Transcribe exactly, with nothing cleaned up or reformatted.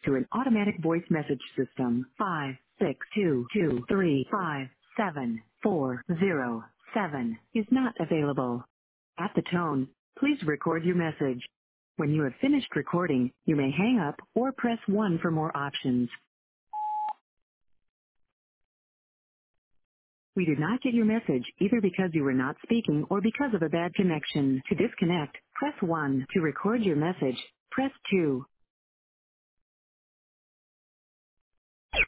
to an automatic voice message system. Five six two two three five seven four zero seven is not available. At the tone, please record your message. When you have finished recording, you may hang up or press one for more options. We did not get your message either because you were not speaking or because of a bad connection. To disconnect, press one. To record your message, press two.